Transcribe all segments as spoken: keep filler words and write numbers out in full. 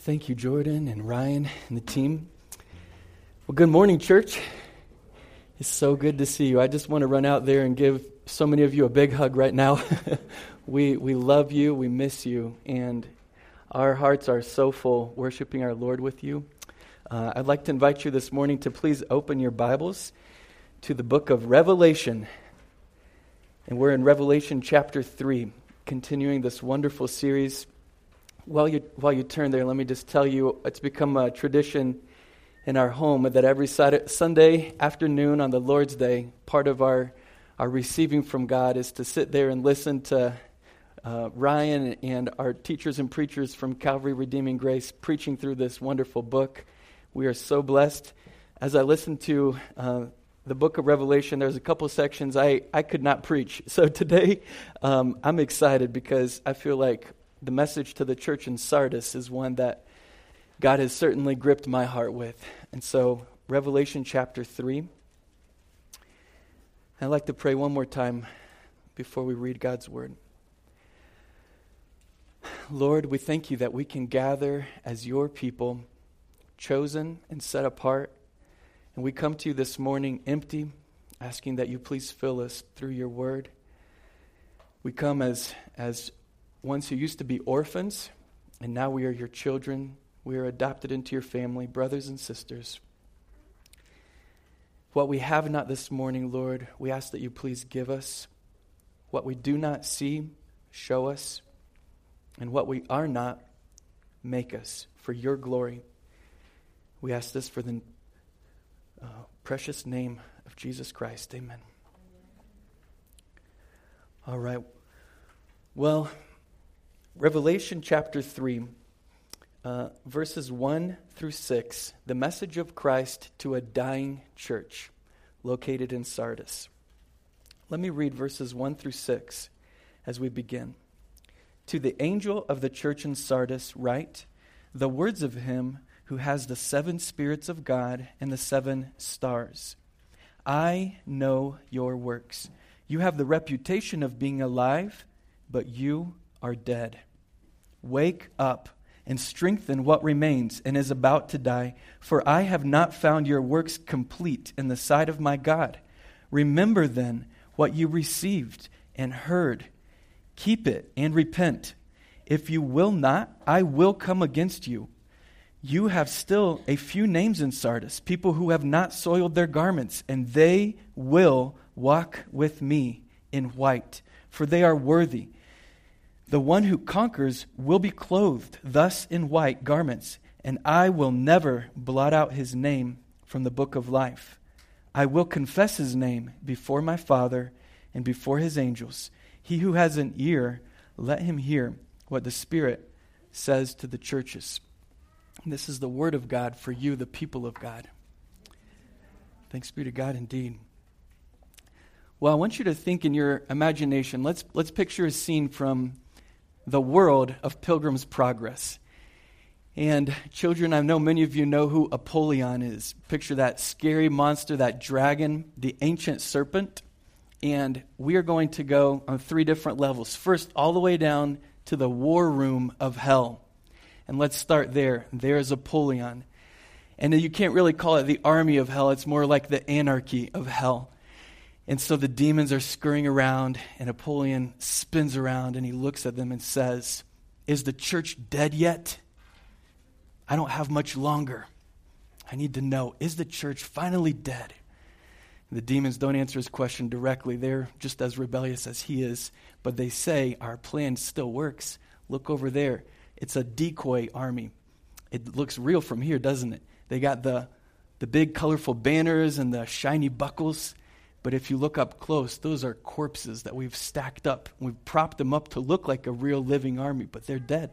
Thank you, Jordan and Ryan and the team. Well, good morning, church. It's so good to see you. I just want to run out there and give so many of you a big hug right now. we we love you, we miss you, and our hearts are so full worshiping our Lord with you. Uh, I'd like to invite you this morning to please open your Bibles to the book of Revelation. And we're in Revelation chapter three, continuing this wonderful series. While you while you turn there, let me just tell you, it's become a tradition in our home that every Saturday, Sunday afternoon on the Lord's Day, part of our, our receiving from God is to sit there and listen to uh, Ryan and our teachers and preachers from Calvary Redeeming Grace preaching through this wonderful book. We are so blessed. As I listened to uh, the book of Revelation, there's a couple sections I, I could not preach. So today um, I'm excited because I feel like the message to the church in Sardis is one that God has certainly gripped my heart with. And so, Revelation chapter three. I'd like to pray one more time before we read God's word. Lord, we thank you that we can gather as your people, chosen and set apart. And we come to you this morning empty, asking that you please fill us through your word. We come as as ones who used to be orphans, and now we are your children. We are adopted into your family, brothers and sisters. What we have not this morning, Lord, we ask that you please give us. What we do not see, show us. And what we are not, make us for your glory. We ask this for the uh, precious name of Jesus Christ. Amen. All right. Well, Revelation chapter three, uh, verses one through six, the message of Christ to a dying church located in Sardis. Let me read verses one through six as we begin. To the angel of the church in Sardis write, the words of him who has the seven spirits of God and the seven stars. I know your works. You have the reputation of being alive, but you are dead. Wake up and strengthen what remains and is about to die, for I have not found your works complete in the sight of my God. Remember then what you received and heard. Keep it and repent. If you will not, I will come against you. You have still a few names in Sardis, people who have not soiled their garments, and they will walk with me in white, for they are worthy. The one who conquers will be clothed thus in white garments, and I will never blot out his name from the book of life. I will confess his name before my Father and before his angels. He who has an ear, let him hear what the Spirit says to the churches. This is the word of God for you, the people of God. Thanks be to God indeed. Well, I want you to think in your imagination. Let's let's picture a scene from the world of Pilgrim's Progress. And children, I know many of you know who Apollyon is. Picture that scary monster, that dragon, the ancient serpent. And we are going to go on three different levels. First, all the way down to the war room of hell. And let's start there. There's Apollyon. And you can't really call it the army of hell. It's more like the anarchy of hell. And so the demons are scurrying around, and Apollyon spins around, and he looks at them and says, is the church dead yet? I don't have much longer. I need to know, is the church finally dead? And the demons don't answer his question directly. They're just as rebellious as he is. But they say, our plan still works. Look over there. It's a decoy army. It looks real from here, doesn't it? They got the, the big colorful banners and the shiny buckles. But if you look up close, those are corpses that we've stacked up. We've propped them up to look like a real living army, but they're dead.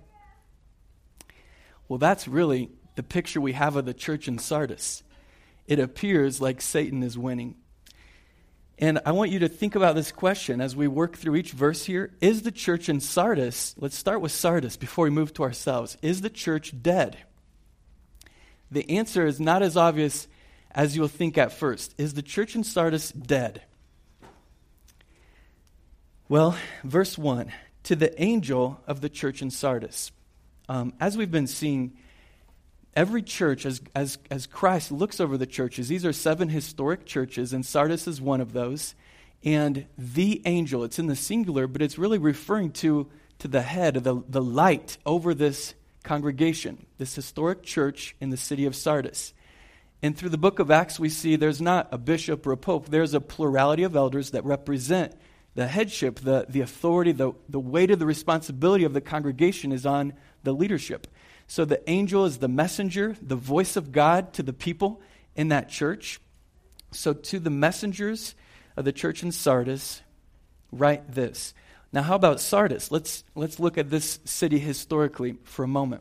Well, that's really the picture we have of the church in Sardis. It appears like Satan is winning. And I want you to think about this question as we work through each verse here. Is the church in Sardis, let's start with Sardis before we move to ourselves. Is the church dead? The answer is not as obvious as you'll think at first. Is the church in Sardis dead? Well, verse one, to the angel of the church in Sardis. Um, as we've been seeing, every church, as, as, as Christ looks over the churches, these are seven historic churches, and Sardis is one of those. And the angel, it's in the singular, but it's really referring to, to the head, the, the light over this congregation, this historic church in the city of Sardis. And through the book of Acts, we see there's not a bishop or a pope. There's a plurality of elders that represent the headship, the, the authority, the, the weight of the responsibility of the congregation is on the leadership. So the angel is the messenger, the voice of God to the people in that church. So to the messengers of the church in Sardis, write this. Now, how about Sardis? Let's let's look at this city historically for a moment.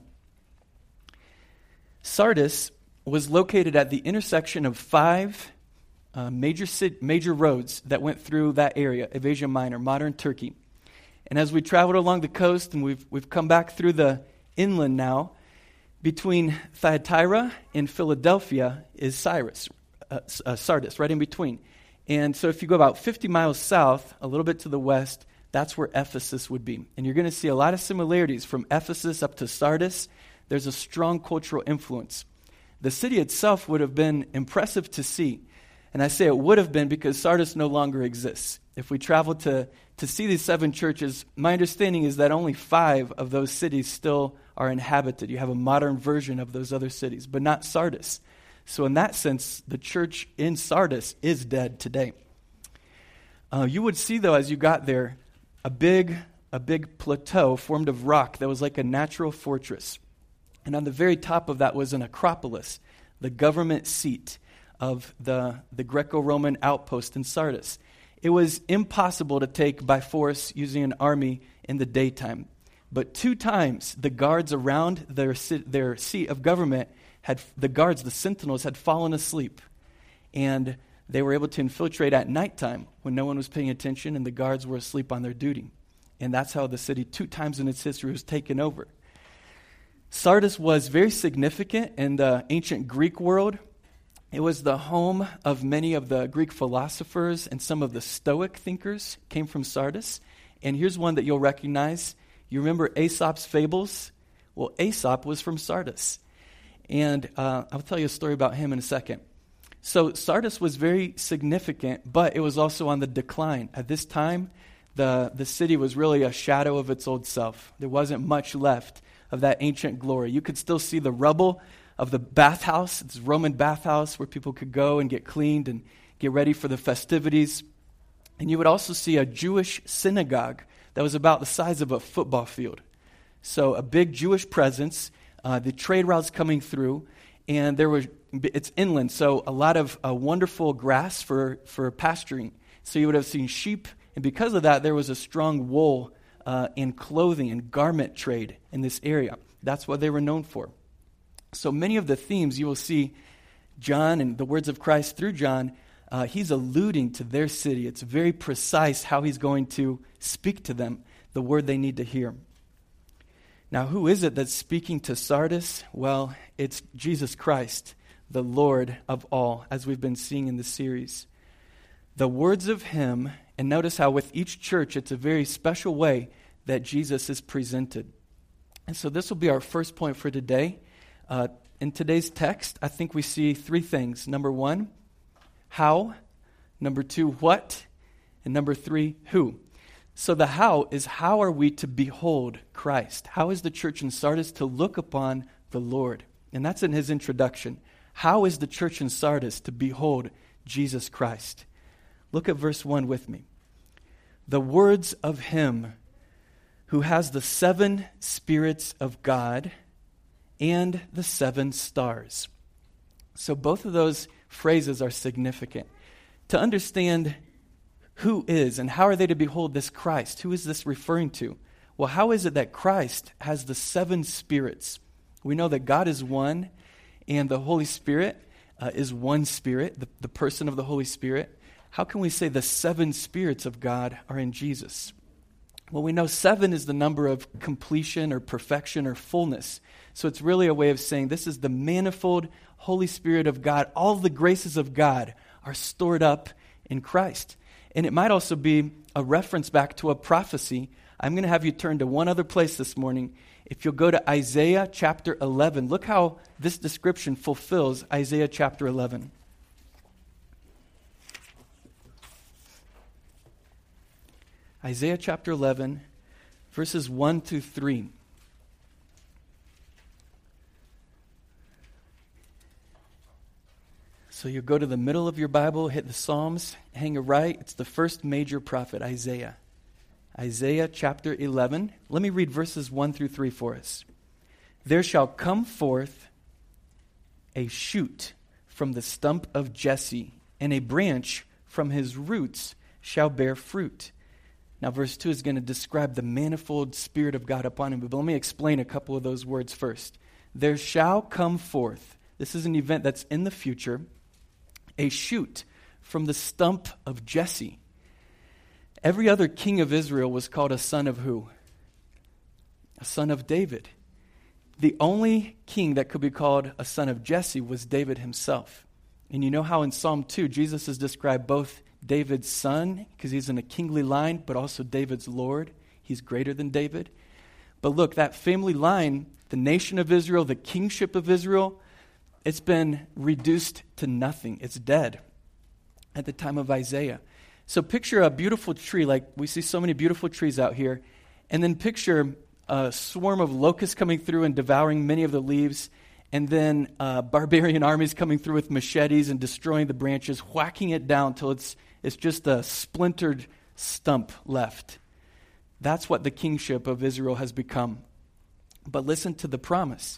Sardis was located at the intersection of five uh, major city, major roads that went through that area of Asia Minor, modern Turkey. And as we traveled along the coast, and we've we've come back through the inland now, between Thyatira and Philadelphia is Cyrus, uh, uh, Sardis, right in between. And so if you go about fifty miles south, a little bit to the west, that's where Ephesus would be. And you're going to see a lot of similarities from Ephesus up to Sardis. There's a strong cultural influence. The city itself would have been impressive to see. And I say it would have been because Sardis no longer exists. If we travel to, to see these seven churches, my understanding is that only five of those cities still are inhabited. You have a modern version of those other cities, but not Sardis. So in that sense, the church in Sardis is dead today. Uh, you would see, though, as you got there, a big, a big plateau formed of rock that was like a natural fortress. And on the very top of that was an acropolis, the government seat of the, the Greco-Roman outpost in Sardis. It was impossible to take by force using an army in the daytime. But two times the guards around their, their seat of government had, the guards, the sentinels, had fallen asleep. And they were able to infiltrate at nighttime when no one was paying attention and the guards were asleep on their duty. And that's how the city, two times in its history, was taken over. Sardis was very significant in the ancient Greek world. It was the home of many of the Greek philosophers, and some of the Stoic thinkers came from Sardis. And here's one that you'll recognize. You remember Aesop's fables? Well, Aesop was from Sardis. And uh, I'll tell you a story about him in a second. So Sardis was very significant, but it was also on the decline. At this time, the, the city was really a shadow of its old self. There wasn't much left of that ancient glory. You could still see the rubble of the bathhouse, it's a Roman bathhouse where people could go and get cleaned and get ready for the festivities. And you would also see a Jewish synagogue that was about the size of a football field. So a big Jewish presence, uh, the trade routes coming through, and there were, it's inland, so a lot of uh, wonderful grass for, for pasturing. So you would have seen sheep, and because of that, there was a strong wool uh, and clothing and garment trade in this area. That's what they were known for. So many of the themes you will see John and the words of Christ through John, uh, he's alluding to their city. It's very precise how he's going to speak to them, the word they need to hear. Now, who is it that's speaking to Sardis? Well, it's Jesus Christ, the Lord of all, as we've been seeing in the series. The words of him, and notice how with each church, it's a very special way that Jesus is presented. And so this will be our first point for today. Uh, in today's text, I think we see three things. Number one, how. Number two, what. And number three, who. So the how is, how are we to behold Christ? How is the church in Sardis to look upon the Lord? And that's in his introduction. How is the church in Sardis to behold Jesus Christ? Look at verse one with me. The words of him who has the seven spirits of God and the seven stars. So both of those phrases are significant. To understand who is and how are they to behold this Christ, who is this referring to? Well, how is it that Christ has the seven spirits? We know that God is one, and the Holy Spirit uh, is one spirit, the, the person of the Holy Spirit. How can we say the seven spirits of God are in Jesus? Well, we know seven is the number of completion or perfection or fullness. So it's really a way of saying this is the manifold Holy Spirit of God. All the graces of God are stored up in Christ. And it might also be a reference back to a prophecy. I'm going to have you turn to one other place this morning If you'll go to Isaiah chapter eleven, look how this description fulfills Isaiah chapter eleven. Isaiah chapter eleven, verses one through three. So you go to the middle of your Bible, hit the Psalms, hang a right. It's the first major prophet, Isaiah. Isaiah chapter eleven. Let me read verses one through three for us. There shall come forth a shoot from the stump of Jesse, and a branch from his roots shall bear fruit. Now, verse two is going to describe the manifold Spirit of God upon him. But let me explain a couple of those words first. There shall come forth. This is an event that's in the future. A shoot from the stump of Jesse. Every other king of Israel was called a son of who? A son of David. The only king that could be called a son of Jesse was David himself. And you know how in Psalm two, Jesus is described both David's son, because he's in a kingly line, but also David's Lord. He's greater than David. But look, that family line, the nation of Israel, the kingship of Israel, it's been reduced to nothing. It's dead at the time of Isaiah. So picture a beautiful tree, like we see so many beautiful trees out here, and then picture a swarm of locusts coming through and devouring many of the leaves, and then uh, barbarian armies coming through with machetes and destroying the branches, whacking it down till it's it's just a splintered stump left. That's what the kingship of Israel has become. But listen to the promise.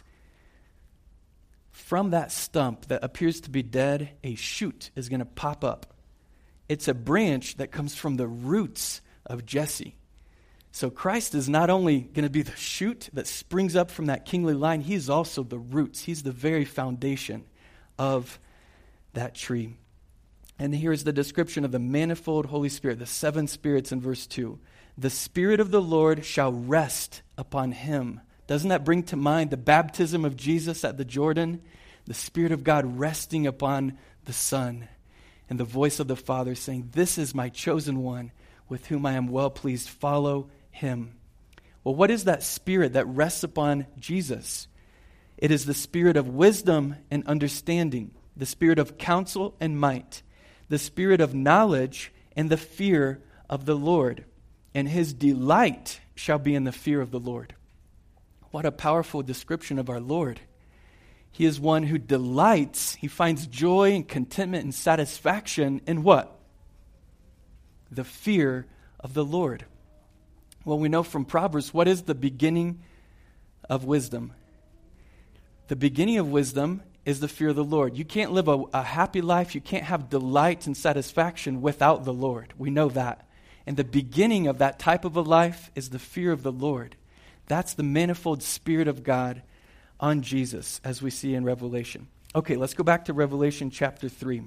From that stump that appears to be dead, a shoot is going to pop up. It's a branch that comes from the roots of Jesse. So Christ is not only going to be the shoot that springs up from that kingly line, he's also the roots. He's the very foundation of that tree. And here's the description of the manifold Holy Spirit, the seven spirits in verse two. The Spirit of the Lord shall rest upon him. Doesn't that bring to mind the baptism of Jesus at the Jordan? The Spirit of God resting upon the Son. And the voice of the Father saying, this is my chosen one with whom I am well pleased. Follow him. Well, what is that Spirit that rests upon Jesus? It is the Spirit of wisdom and understanding, the Spirit of counsel and might, the Spirit of knowledge and the fear of the Lord. And his delight shall be in the fear of the Lord. What a powerful description of our Lord. He is one who delights. He finds joy and contentment and satisfaction in what? The fear of the Lord. Well, we know from Proverbs, what is the beginning of wisdom? The beginning of wisdom is the fear of the Lord. You can't live a, a happy life. You can't have delight and satisfaction without the Lord. We know that. And the beginning of that type of a life is the fear of the Lord. That's the manifold Spirit of God on Jesus, as we see in Revelation. Okay, let's go back to Revelation chapter three.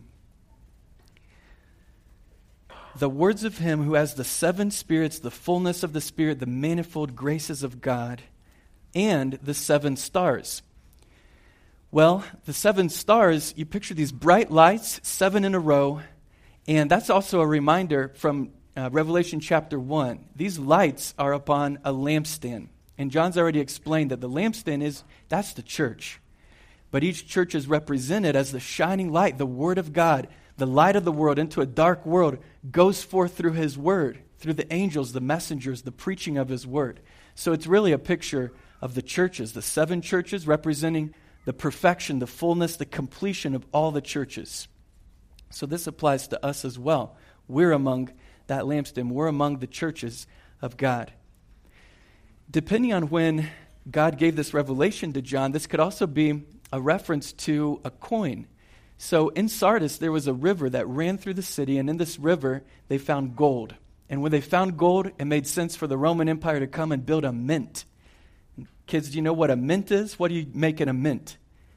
The words of him who has the seven spirits, the fullness of the Spirit, the manifold graces of God, and the seven stars. Well, the seven stars, you picture these bright lights, seven in a row, and that's also a reminder from uh, Revelation chapter one. These lights are upon a lampstand. And John's already explained that the lampstand is, that's the church. But each church is represented as the shining light, the Word of God, the light of the world into a dark world, goes forth through his Word, through the angels, the messengers, the preaching of his Word. So it's really a picture of the churches, the seven churches representing the perfection, the fullness, the completion of all the churches. So this applies to us as well. We're among that lampstand. We're among the churches of God. Depending on when God gave this revelation to John, this could also be a reference to a coin. So in Sardis, there was a river that ran through the city, and in this river, they found gold. And when they found gold, it made sense for the Roman Empire to come and build a mint. Kids, do you know what a mint is? What do you make in a mint?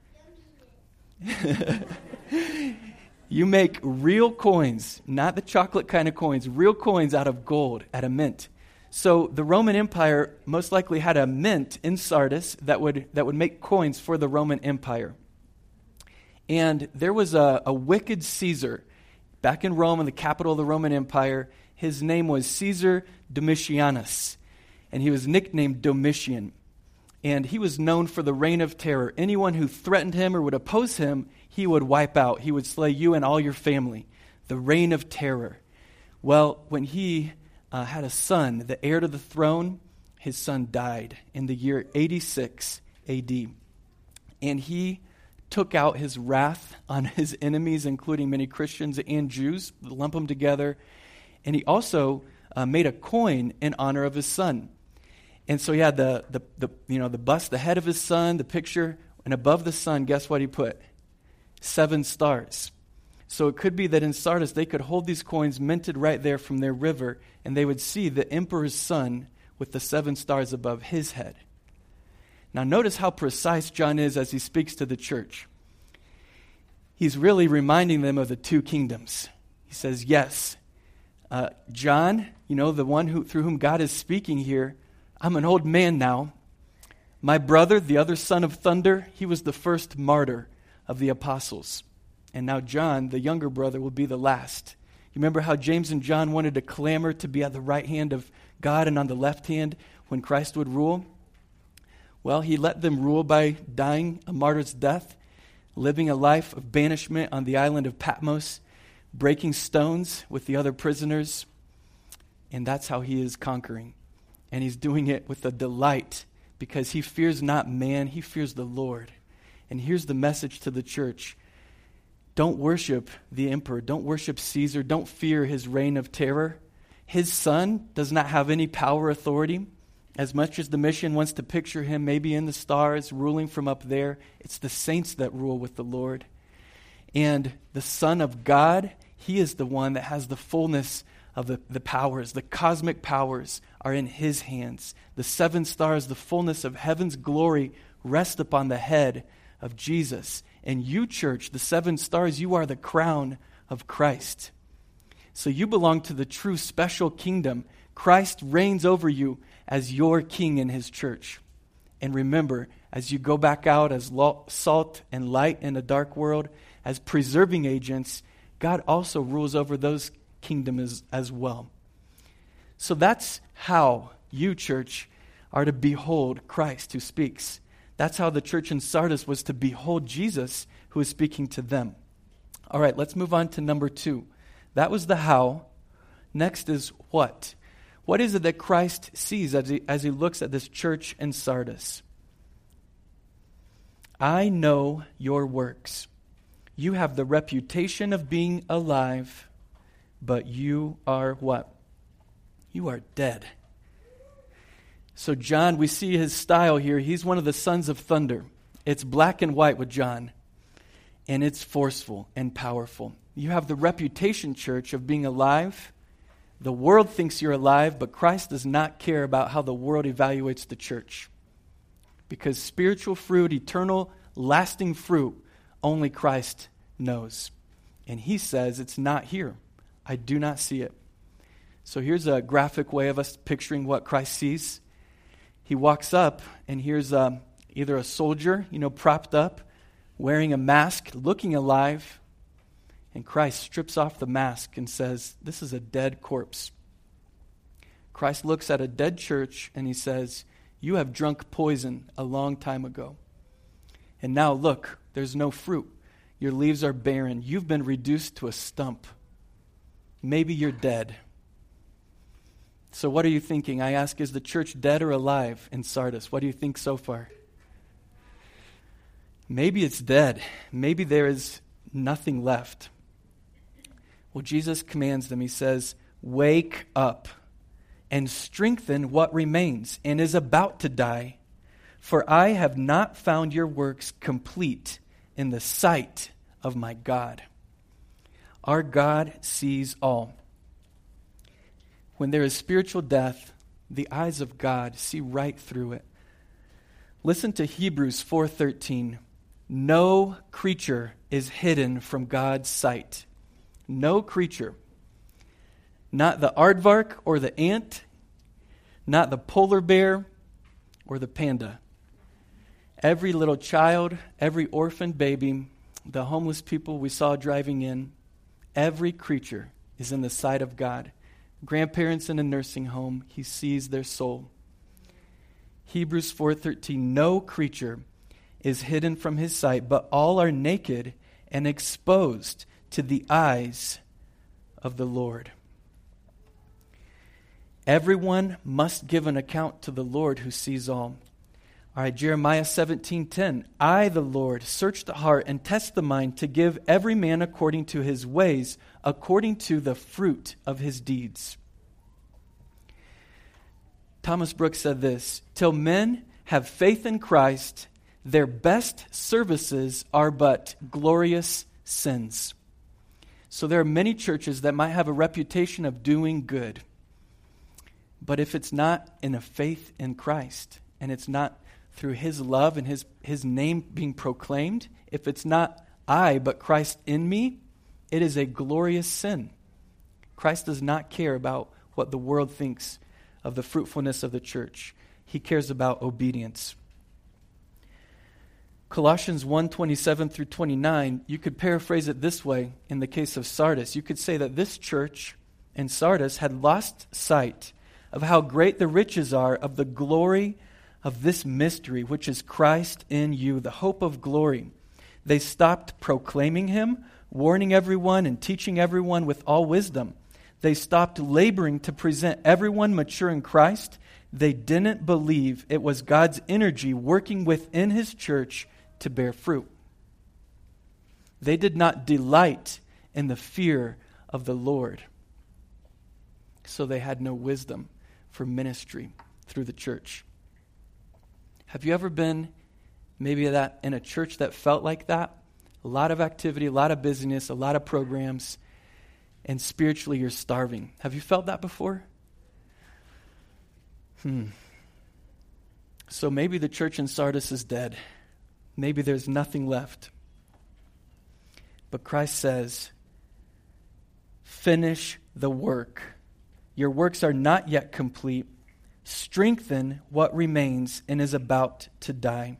You make real coins, not the chocolate kind of coins, real coins out of gold at a mint. So the Roman Empire most likely had a mint in Sardis that would that would make coins for the Roman Empire. And there was a, a wicked Caesar back in Rome, in the capital of the Roman Empire. His name was Caesar Domitianus, and he was nicknamed Domitian. And he was known for the reign of terror. Anyone who threatened him or would oppose him, he would wipe out. He would slay you and all your family. The reign of terror. Well, when he uh, had a son, the heir to the throne, his son died in the year eighty-six A D. And he took out his wrath on his enemies, including many Christians and Jews, lump them together. And he also uh, made a coin in honor of his son. And so he had the, the, the, you know, the bust, the head of his son, the picture, and above the sun, guess what he put? Seven stars. So it could be that in Sardis they could hold these coins minted right there from their river, and they would see the emperor's son with the seven stars above his head. Now notice how precise John is as he speaks to the church. He's really reminding them of the two kingdoms. He says, yes, uh, John, you know, the one who through whom God is speaking here, I'm an old man now. My brother, the other son of thunder, he was the first martyr of the apostles. And now John, the younger brother, will be the last. You remember how James and John wanted to clamor to be at the right hand of God and on the left hand when Christ would rule? Well, he let them rule by dying a martyr's death, living a life of banishment on the island of Patmos, breaking stones with the other prisoners. And that's how he is conquering. And he's doing it with a delight because he fears not man, he fears the Lord. And here's the message to the church. Don't worship the emperor. Don't worship Caesar. Don't fear his reign of terror. His son does not have any power authority. As much as the mission wants to picture him maybe in the stars, ruling from up there, it's the saints that rule with the Lord. And the Son of God, he is the one that has the fullness of the, the powers. The cosmic powers are in his hands. The seven stars, the fullness of heaven's glory, rest upon the head of Jesus. And you, church, the seven stars, you are the crown of Christ. So you belong to the true special kingdom. Christ reigns over you as your king in his church. And remember, as you go back out as salt and light in a dark world, as preserving agents, God also rules over those kingdoms as, as well. So that's how you, church, are to behold Christ who speaks. That's how the church in Sardis was to behold Jesus who is speaking to them. All right, let's move on to number two. That was the how. Next is what? What is it that Christ sees as he, as he looks at this church in Sardis? I know your works. You have the reputation of being alive, but you are what? You are dead. So John, we see his style here. He's one of the sons of thunder. It's black and white with John, and it's forceful and powerful. You have the reputation, church, of being alive. The world thinks you're alive, but Christ does not care about how the world evaluates the church. Because spiritual fruit, eternal, lasting fruit, only Christ knows. And he says, it's not here. I do not see it. So here's a graphic way of us picturing what Christ sees. He walks up, and here's um, either a soldier, you know, propped up, wearing a mask, looking alive. And Christ strips off the mask and says, this is a dead corpse. Christ looks at a dead church and he says, you have drunk poison a long time ago. And now look, there's no fruit. Your leaves are barren. You've been reduced to a stump. Maybe you're dead. So what are you thinking? I ask, is the church dead or alive in Sardis? What do you think so far? Maybe it's dead. Maybe there is nothing left. Well, Jesus commands them. He says, wake up and strengthen what remains and is about to die. For I have not found your works complete in the sight of my God. Our God sees all. When there is spiritual death, the eyes of God see right through it. Listen to Hebrews four thirteen. No creature is hidden from God's sight. No creature. Not the aardvark or the ant, not the polar bear or the panda. Every little child, every orphan baby, the homeless people we saw driving in, every creature is in the sight of God. Grandparents in a nursing home, he sees their soul. Hebrews four thirteen, no creature is hidden from his sight, but all are naked and exposed to the eyes of the Lord. Everyone must give an account to the Lord who sees all. All right, Jeremiah seventeen ten. I, the Lord, search the heart and test the mind to give every man according to his ways, according to the fruit of his deeds. Thomas Brooks said this, till men have faith in Christ, their best services are but glorious sins. So there are many churches that might have a reputation of doing good. But if it's not in a faith in Christ, and it's not through his love and his, his name being proclaimed, if it's not I, but Christ in me, it is a glorious sin. Christ does not care about what the world thinks of the fruitfulness of the church. He cares about obedience. Colossians one twenty-seven through twenty-nine, you could paraphrase it this way in the case of Sardis. You could say that this church in Sardis had lost sight of how great the riches are of the glory of this mystery, which is Christ in you, the hope of glory. They stopped proclaiming him, warning everyone and teaching everyone with all wisdom. They stopped laboring to present everyone mature in Christ. They didn't believe it was God's energy working within his church to bear fruit. They did not delight in the fear of the Lord. So they had no wisdom for ministry through the church. Have you ever been maybe that in a church that felt like that? A lot of activity, a lot of busyness, a lot of programs, and spiritually you're starving. Have you felt that before? Hmm. So maybe the church in Sardis is dead. Maybe there's nothing left. But Christ says, finish the work. Your works are not yet complete. Strengthen what remains and is about to die.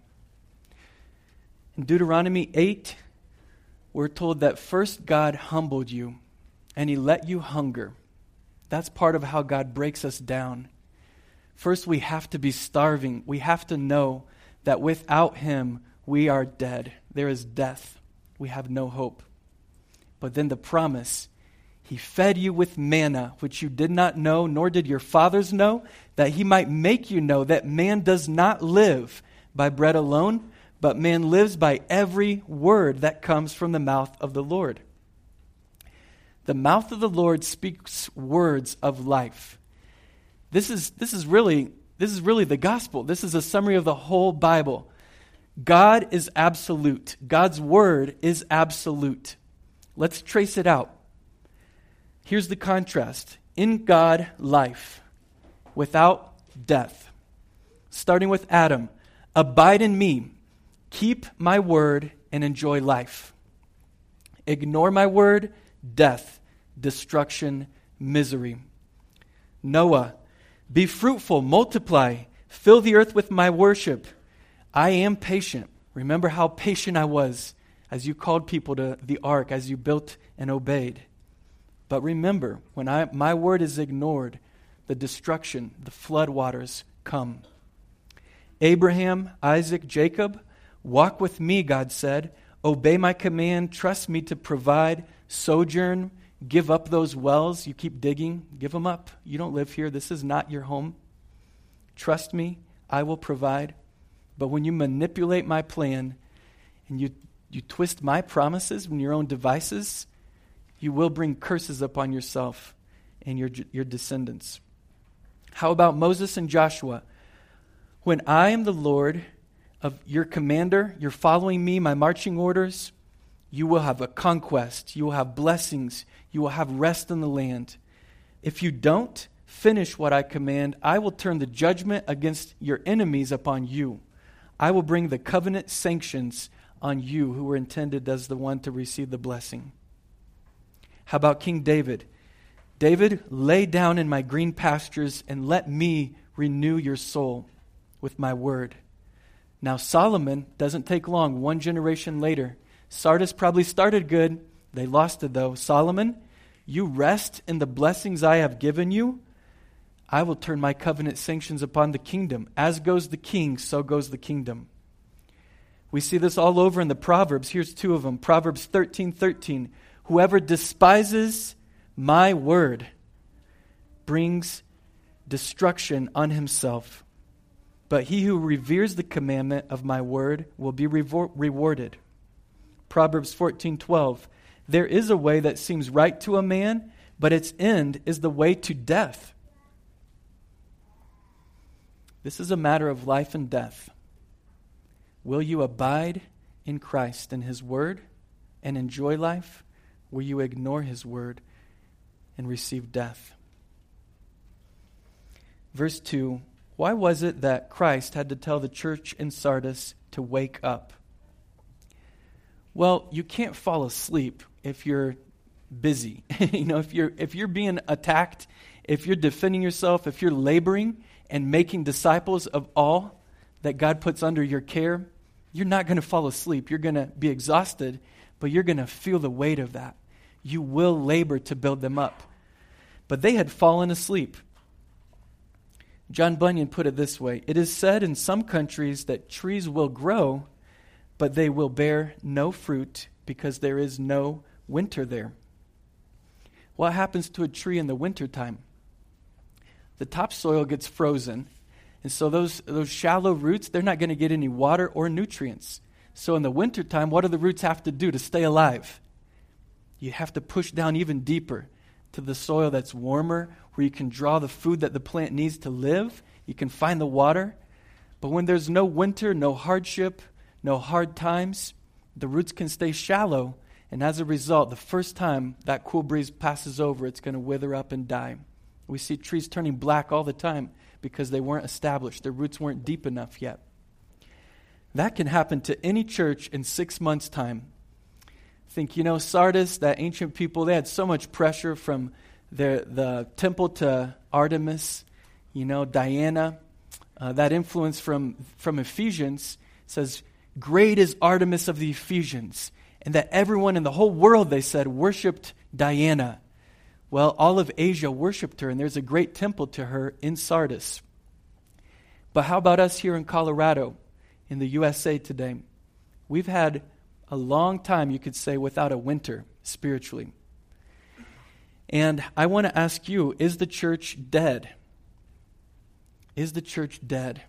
In Deuteronomy eight, we're told that first God humbled you and he let you hunger. That's part of how God breaks us down. First, we have to be starving. We have to know that without him, we are dead. There is death. We have no hope. But then the promise, he fed you with manna, which you did not know, nor did your fathers know, that he might make you know that man does not live by bread alone, but man lives by every word that comes from the mouth of the Lord. The mouth of the Lord speaks words of life. This is, this is really, this is really the gospel. This is a summary of the whole Bible. God is absolute. God's word is absolute. Let's trace it out. Here's the contrast. In God, life, without death. Starting with Adam, abide in me, keep my word, and enjoy life. Ignore my word, death, destruction, misery. Noah, be fruitful, multiply, fill the earth with my worship. I am patient. Remember how patient I was as you called people to the ark, as you built and obeyed. But remember, when I, my word is ignored, the destruction, the flood waters come. Abraham, Isaac, Jacob, walk with me, God said. Obey my command, trust me to provide, sojourn, give up those wells you keep digging, give them up. You don't live here. This is not your home. Trust me, I will provide. But when you manipulate my plan and you, you twist my promises in your own devices, you will bring curses upon yourself and your, your descendants. How about Moses and Joshua? When I am the Lord of your commander, you're following me, my marching orders, you will have a conquest, you will have blessings, you will have rest in the land. If you don't finish what I command, I will turn the judgment against your enemies upon you. I will bring the covenant sanctions on you who were intended as the one to receive the blessing. How about King David? David, lay down in my green pastures and let me renew your soul with my word. Now Solomon doesn't take long, one generation later. Sardis probably started good. They lost it though. Solomon, you rest in the blessings I have given you. I will turn my covenant sanctions upon the kingdom. As goes the king, so goes the kingdom. We see this all over in the Proverbs. Here's two of them. Proverbs thirteen thirteen. Whoever despises my word brings destruction on himself. But he who reveres the commandment of my word will be rewar- rewarded. Proverbs fourteen twelve. There is a way that seems right to a man, but its end is the way to death. This is a matter of life and death. Will you abide in Christ and his word and enjoy life? Will you ignore his word and receive death? Verse two, why was it that Christ had to tell the church in Sardis to wake up? Well, you can't fall asleep if you're busy. you know, if you're if you're being attacked, if you're defending yourself, if you're laboring and making disciples of all that God puts under your care, you're not going to fall asleep. You're going to be exhausted, but you're going to feel the weight of that. You will labor to build them up. But they had fallen asleep. John Bunyan put it this way: it is said in some countries that trees will grow, but they will bear no fruit because there is no winter there. What happens to a tree in the wintertime? The topsoil gets frozen, and so those, those shallow roots, they're not going to get any water or nutrients. So in the wintertime, what do the roots have to do to stay alive? You have to push down even deeper to the soil that's warmer, where you can draw the food that the plant needs to live. You can find the water. But when there's no winter, no hardship, no hard times, the roots can stay shallow. And as a result, the first time that cool breeze passes over, it's going to wither up and die. We see trees turning black all the time because they weren't established. Their roots weren't deep enough yet. That can happen to any church in six months' time. Think, you know, Sardis, that ancient people, they had so much pressure from their, the temple to Artemis, you know, Diana. Uh, that influence from, from Ephesians says, great is Artemis of the Ephesians. And that everyone in the whole world, they said, worshipped Diana. Well, all of Asia worshipped her, and there's a great temple to her in Sardis. But how about us here in Colorado, in the U S A today? We've had a long time, you could say, without a winter spiritually. And I want to ask you, is the church dead? Is the church dead?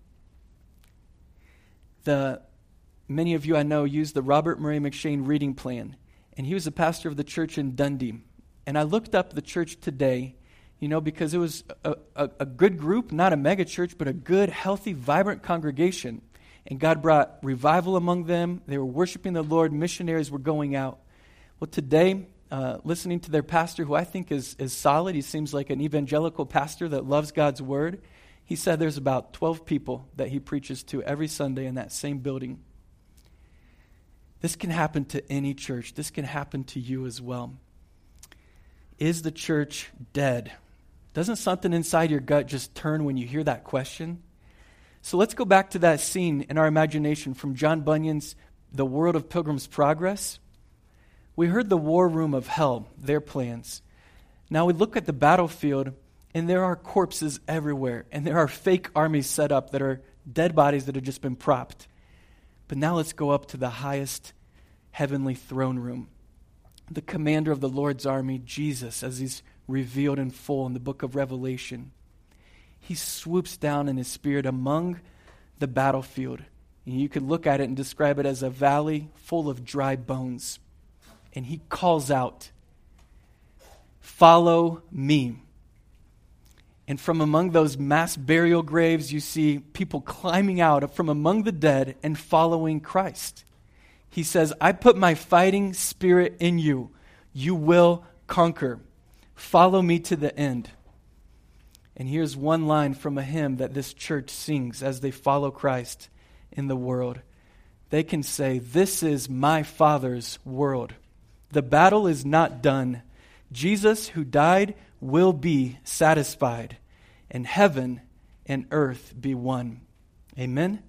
The many of you I know use the Robert Murray McShane reading plan, and he was a pastor of the church in Dundee. And I looked up the church today, you know, because it was a, a, a good group, not a mega church, but a good, healthy, vibrant congregation. And God brought revival among them. They were worshiping the Lord. Missionaries were going out. Well, today, uh, listening to their pastor, who I think is, is solid, he seems like an evangelical pastor that loves God's word. He said there's about twelve people that he preaches to every Sunday in that same building. This can happen to any church. This can happen to you as well. Is the church dead? Doesn't something inside your gut just turn when you hear that question? So let's go back to that scene in our imagination from John Bunyan's The World of Pilgrim's Progress. We heard the war room of hell, their plans. Now we look at the battlefield, and there are corpses everywhere, and there are fake armies set up that are dead bodies that have just been propped. But now let's go up to the highest heavenly throne room. The commander of the Lord's army, Jesus, as he's revealed in full in the book of Revelation. He swoops down in his spirit among the battlefield. And you could look at it and describe it as a valley full of dry bones. And he calls out, "Follow me." And from among those mass burial graves, you see people climbing out from among the dead and following Christ. He says, "I put my fighting spirit in you. You will conquer. Follow me to the end." And here's one line from a hymn that this church sings as they follow Christ in the world. They can say, "This is my Father's world. The battle is not done. Jesus, who died, will be satisfied, and heaven and earth be one." Amen?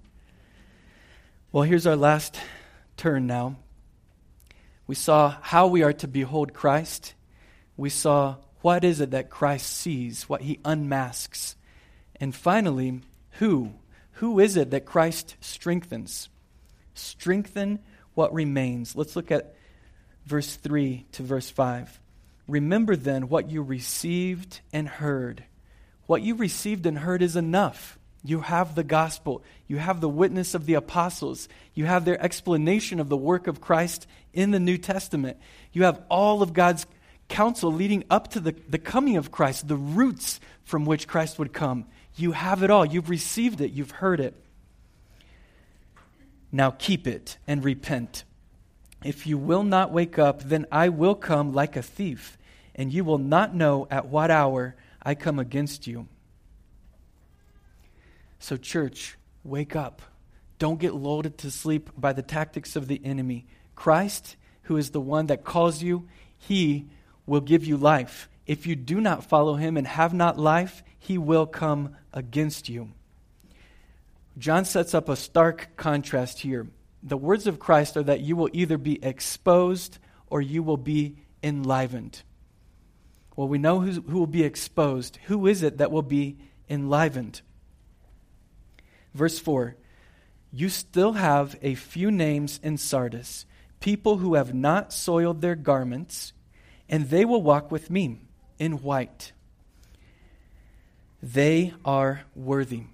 Well, here's our last turn now. We saw how we are to behold Christ. We saw What is it that Christ sees, what he unmasks? And finally, who? Who is it that Christ strengthens? Strengthen what remains. Let's look at verse three to verse five. Remember then what you received and heard. What you received and heard is enough. You have the gospel. You have the witness of the apostles. You have their explanation of the work of Christ in the New Testament. You have all of God's counsel leading up to the, the coming of Christ, the roots from which Christ would come. You have it all. You've received it. You've heard it. Now keep it and repent. If you will not wake up, then I will come like a thief, and you will not know at what hour I come against you. So church, wake up. Don't get lulled to sleep by the tactics of the enemy. Christ, who is the one that calls you, he will give you life. If you do not follow him and have not life, he will come against you. John sets up a stark contrast here. The words of Christ are that you will either be exposed or you will be enlivened. Well, we know who, who will be exposed. Who is it that will be enlivened? Verse four, you still have a few names in Sardis, people who have not soiled their garments, and they will walk with me in white. They are worthy.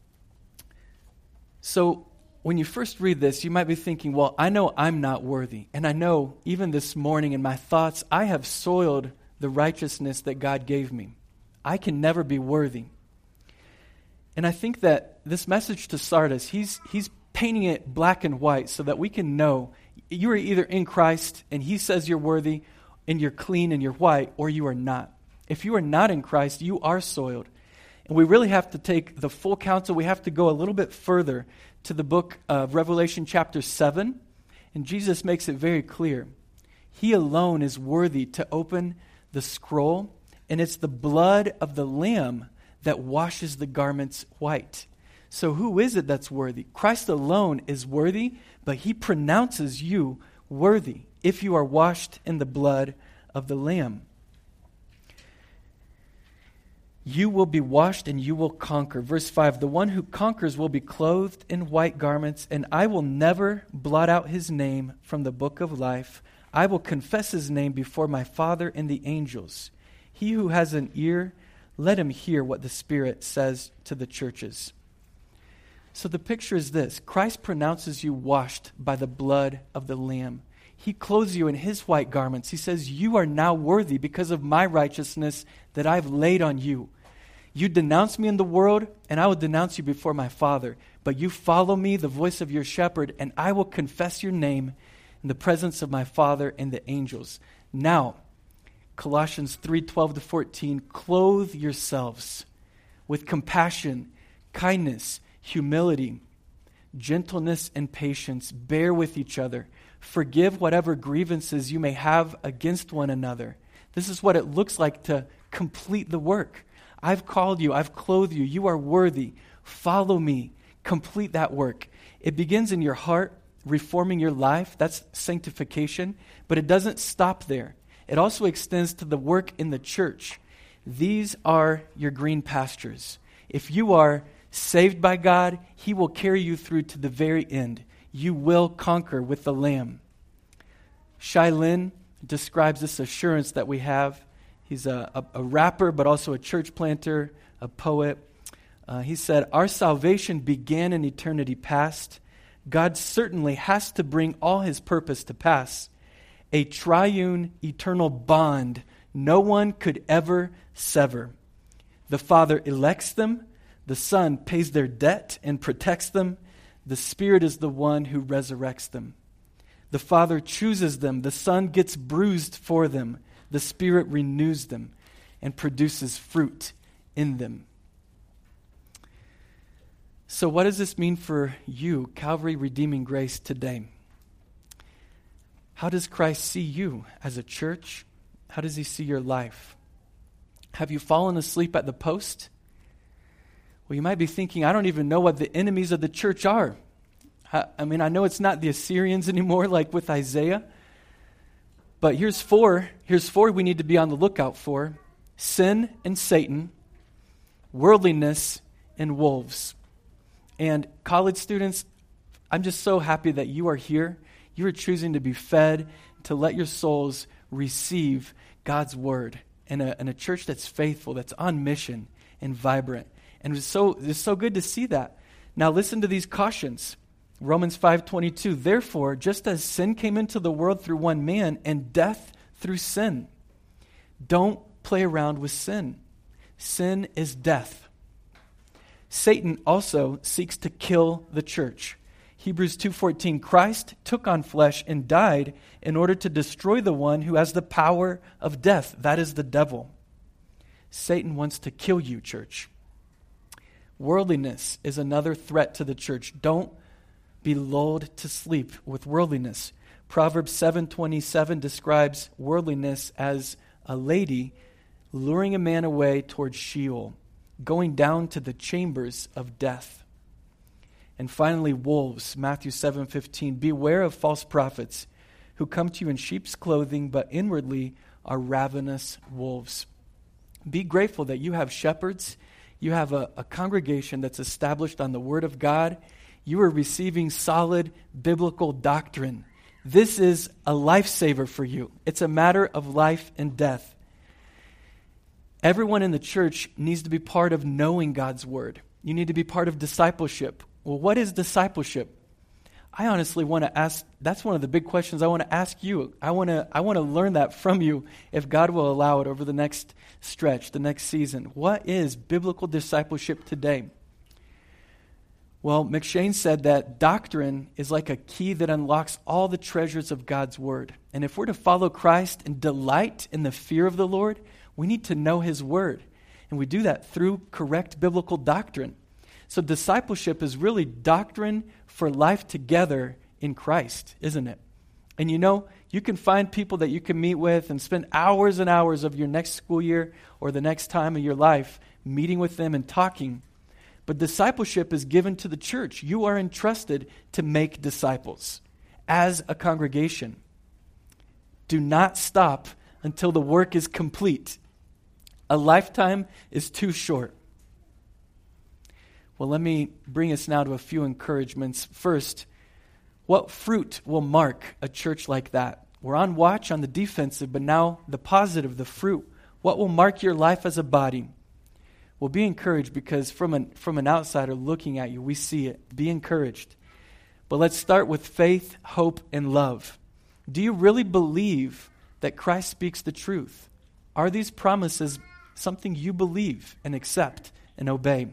So when you first read this, you might be thinking, well, I know I'm not worthy. And I know even this morning in my thoughts, I have soiled the righteousness that God gave me. I can never be worthy. And I think that this message to Sardis, he's he's painting it black and white so that we can know you are either in Christ and he says you're worthy and you're clean and you're white, or you are not. If you are not in Christ, you are soiled. And we really have to take the full counsel. We have to go a little bit further to the book of Revelation chapter seven. And Jesus makes it very clear. He alone is worthy to open the scroll. And it's the blood of the Lamb that washes the garments white. So who is it that's worthy? Christ alone is worthy, but he pronounces you worthy if you are washed in the blood of the Lamb. You will be washed and you will conquer. Verse five, the one who conquers will be clothed in white garments, and I will never blot out his name from the book of life. I will confess his name before my Father and the angels. He who has an ear, let him hear what the Spirit says to the churches. So the picture is this. Christ pronounces you washed by the blood of the Lamb. He clothes you in his white garments. He says, you are now worthy because of my righteousness that I've laid on you. You denounce me in the world, and I will denounce you before my Father. But you follow me, the voice of your shepherd, and I will confess your name in the presence of my Father and the angels. Now, Colossians three twelve to fourteen, clothe yourselves with compassion, kindness, humility, gentleness, and patience. Bear with each other. Forgive whatever grievances you may have against one another. This is what it looks like to complete the work. I've called you. I've clothed you. You are worthy. Follow me. Complete that work. It begins in your heart, reforming your life. That's sanctification. But it doesn't stop there. It also extends to the work in the church. These are your green pastures. If you are saved by God, he will carry you through to the very end. You will conquer with the Lamb. Shai Linne describes this assurance that we have. He's a, a, a rapper, but also a church planter, a poet. Uh, he said, our salvation began in eternity past. God certainly has to bring all his purpose to pass. A triune, eternal bond no one could ever sever. The Father elects them. The Son pays their debt and protects them. The Spirit is the one who resurrects them. The Father chooses them. The Son gets bruised for them. The Spirit renews them and produces fruit in them. So what does this mean for you, Calvary Redeeming Grace, today? How does Christ see you as a church? How does he see your life? Have you fallen asleep at the post? Well, you might be thinking, I don't even know what the enemies of the church are. I, I mean, I know it's not the Assyrians anymore like with Isaiah. But here's four. Here's four we need to be on the lookout for. sin and Satan, worldliness and wolves. And college students, I'm just so happy that you are here. You are choosing to be fed, to let your souls receive God's word in a, in a church that's faithful, that's on mission and vibrant. And it's so, it's so good to see that. Now listen to these cautions. Romans five twenty-two, therefore, just as sin came into the world through one man and death through sin, don't play around with sin. Sin is death. Satan also seeks to kill the church. Hebrews two fourteen, Christ took on flesh and died in order to destroy the one who has the power of death. That is the devil. Satan wants to kill you, church. Worldliness is another threat to the church. Don't be lulled to sleep with worldliness. Proverbs seven twenty-seven describes worldliness as a lady luring a man away towards Sheol, going down to the chambers of death. And finally, wolves. Matthew seven fifteen, beware of false prophets who come to you in sheep's clothing, but inwardly are ravenous wolves. Be grateful that you have shepherds. You have a, a congregation that's established on the Word of God. You are receiving solid biblical doctrine. This is a lifesaver for you. It's a matter of life and death. Everyone in the church needs to be part of knowing God's Word. You need to be part of discipleship. Well, what is discipleship? I honestly want to ask, that's one of the big questions I want to ask you. I want to I want to learn that from you if God will allow it over the next stretch, the next season. What is biblical discipleship today? Well, McShane said that doctrine is like a key that unlocks all the treasures of God's Word. And if we're to follow Christ and delight in the fear of the Lord, we need to know His Word. And we do that through correct biblical doctrine. So discipleship is really doctrine for life together in Christ, isn't it? And you know, you can find people that you can meet with and spend hours and hours of your next school year or the next time of your life meeting with them and talking. But discipleship is given to the church. You are entrusted to make disciples as a congregation. Do not stop until the work is complete. A lifetime is too short. Well, let me bring us now to a few encouragements. First, what fruit will mark a church like that? We're on watch on the defensive, but now the positive, the fruit. What will mark your life as a body? Well, be encouraged because from an, from an outsider looking at you, we see it. Be encouraged. But let's start with faith, hope, and love. Do you really believe that Christ speaks the truth? Are these promises something you believe and accept and obey?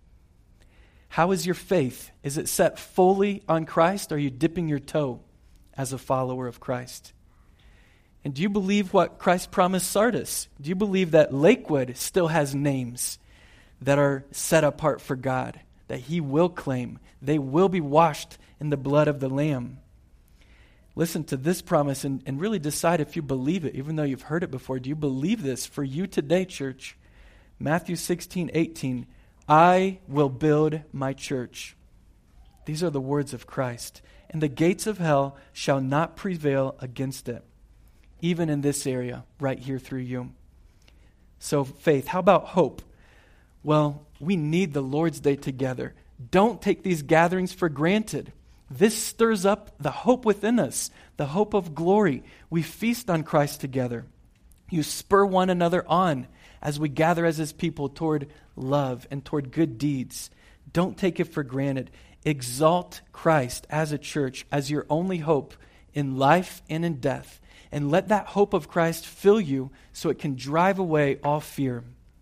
How is your faith? Is it set fully on Christ, or are you dipping your toe as a follower of Christ? And do you believe what Christ promised Sardis? Do you believe that Lakewood still has names that are set apart for God, that He will claim? They will be washed in the blood of the Lamb. Listen to this promise and, and really decide if you believe it, even though you've heard it before. Do you believe this for you today, church? Matthew sixteen eighteen, I will build my church. These are the words of Christ. And the gates of hell shall not prevail against it. Even in this area, right here through you. So faith. How about hope? Well, we need the Lord's Day together. Don't take these gatherings for granted. This stirs up the hope within us, the hope of glory. We feast on Christ together. You spur one another on as we gather as His people toward love and toward good deeds. Don't take it for granted. Exalt Christ as a church, as your only hope in life and in death. And let that hope of Christ fill you so it can drive away all fear.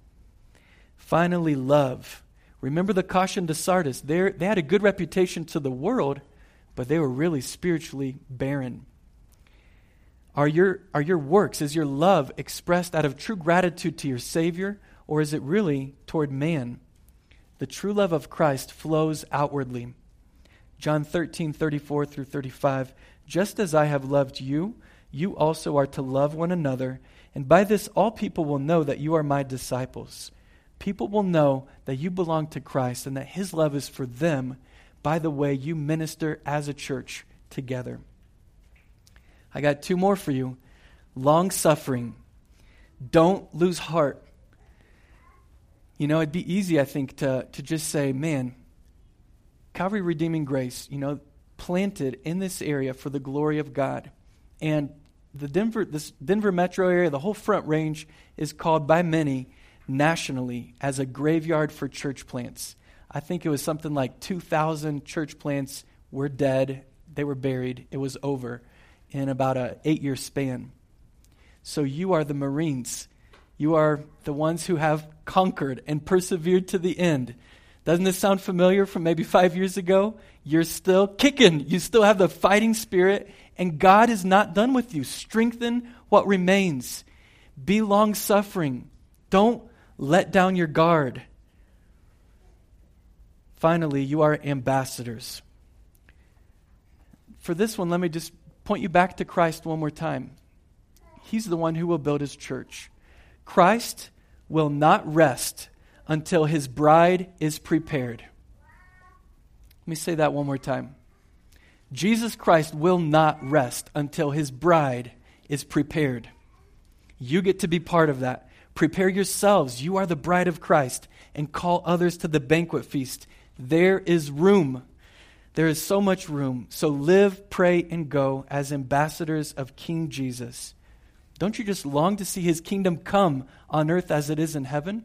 Finally, love. Remember the caution to Sardis. They're, they had a good reputation to the world, but they were really spiritually barren. Are your, are your works, is your love expressed out of true gratitude to your Savior, or is it really toward man? The true love of Christ flows outwardly. John thirteen, thirty-four through thirty-five, just as I have loved you, you also are to love one another, and by this all people will know that you are my disciples. People will know that you belong to Christ and that His love is for them by the way you minister as a church together. I got two more for you. Long suffering. Don't lose heart. You know, it'd be easy, I think, to, to just say, man, Calvary Redeeming Grace, you know, planted in this area for the glory of God. And the Denver, this Denver metro area, the whole Front Range, is called by many nationally as a graveyard for church plants. I think it was something like two thousand church plants were dead. They were buried. It was over in about an eight-year span. So you are the Marines. You are the ones who have conquered and persevered to the end. Doesn't this sound familiar from maybe five years ago? You're still kicking. You still have the fighting spirit, and God is not done with you. Strengthen what remains. Be long-suffering. Don't let down your guard. Finally, you are ambassadors. For this one, let me just point you back to Christ one more time. He's the one who will build his church. Christ will not rest until his bride is prepared. Let me say that one more time. Jesus Christ will not rest until his bride is prepared. You get to be part of that. Prepare yourselves. You are the bride of Christ, and call others to the banquet feast. There is room. There is so much room. So live, pray, and go as ambassadors of King Jesus. Don't you just long to see his kingdom come on earth as it is in heaven?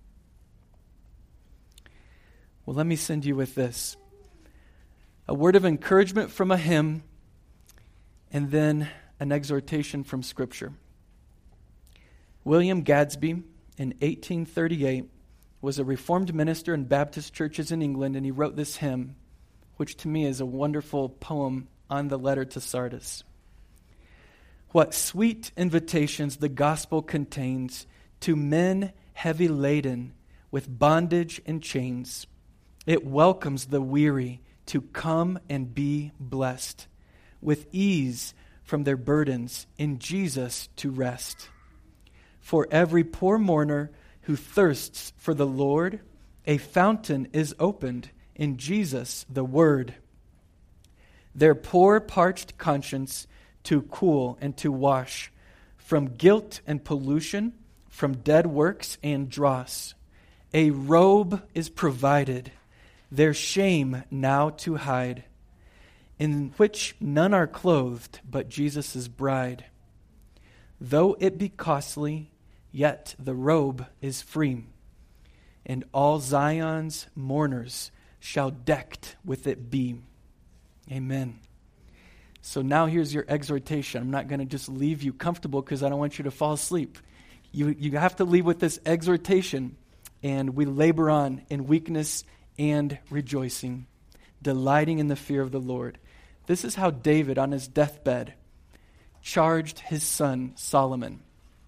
Well, let me send you with this. A word of encouragement from a hymn, and then an exhortation from Scripture. William Gadsby, in eighteen thirty-eight, was a Reformed minister in Baptist churches in England, and he wrote this hymn, which to me is a wonderful poem on the letter to Sardis. What sweet invitations the gospel contains to men heavy laden with bondage and chains. It welcomes the weary to come and be blessed, with ease from their burdens in Jesus to rest. For every poor mourner who thirsts for the Lord, a fountain is opened in Jesus the Word. Their poor parched conscience to cool and to wash from guilt and pollution, from dead works and dross. A robe is provided, their shame now to hide, in which none are clothed but Jesus' bride. Though it be costly, yet the robe is free, and all Zion's mourners shall decked with it be. Amen. So now here's your exhortation. I'm not going to just leave you comfortable because I don't want you to fall asleep. You, you have to leave with this exhortation, and we labor on in weakness and rejoicing, delighting in the fear of the Lord. This is how David, on his deathbed, charged his son Solomon.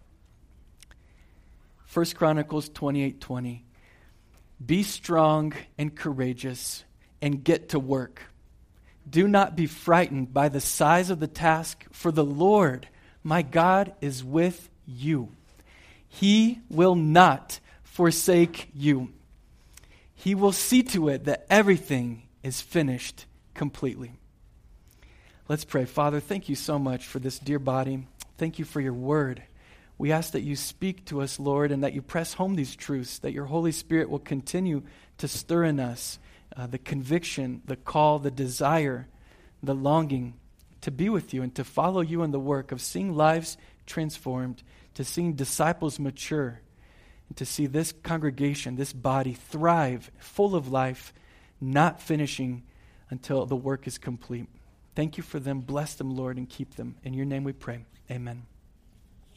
First Chronicles twenty-eight twenty. Be strong and courageous, and get to work. Do not be frightened by the size of the task, for the Lord, my God, is with you. He will not forsake you. He will see to it that everything is finished completely. Let's pray. Father, thank you so much for this dear body. Thank you for your word. We ask that you speak to us, Lord, and that you press home these truths, that your Holy Spirit will continue to stir in us uh, the conviction, the call, the desire, the longing to be with you and to follow you in the work of seeing lives transformed, to seeing disciples mature, and to see this congregation, this body thrive, full of life, not finishing until the work is complete. Thank you for them. Bless them, Lord, and keep them. In your name we pray. Amen.